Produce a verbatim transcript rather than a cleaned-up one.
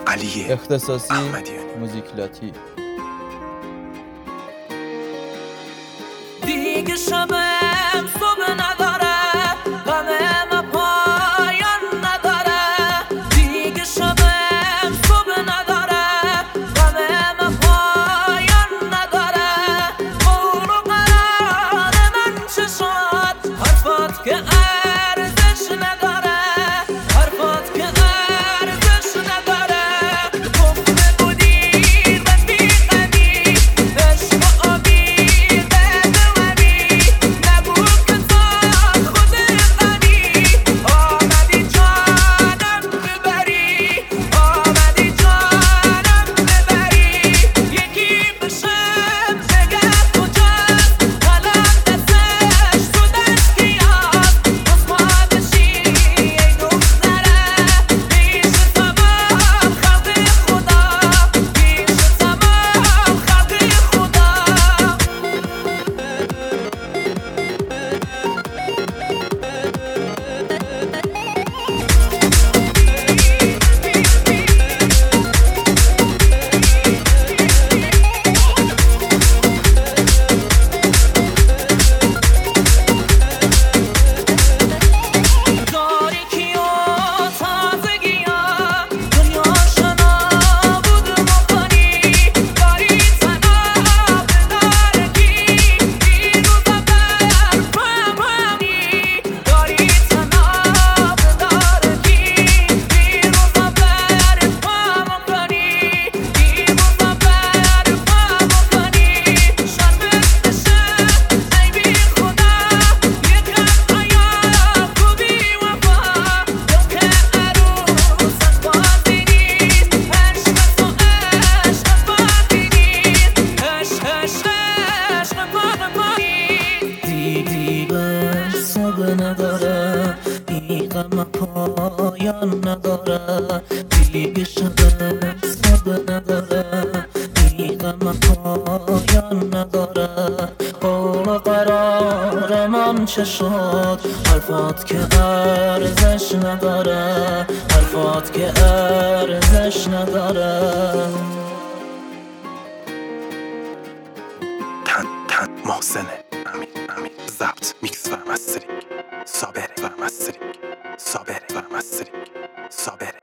علی اختصاصی احمدیانی. موزیک لاتی. دیگه شبم صبح نداره، غمم پایان نداره. دیگه شبم صبح نداره، غمم پایان نداره. قول و قرار من چه شد، حرفات که ارزش نداره، حرفات که ارزش نداره. گفته بودی رفیقمی، عشق و آبی نداره، این غم پایان نداره. دیگه شبه صبح نداره، این غم پایان نداره. قول و قرار من چه شد، حرفات که ارزش نداره، حرفات که ارزش نداره. تن تن محسنه امیر امیر ضبط میکس و مسترینگ صابره و مسترینگ صابره و مسترینگ صابره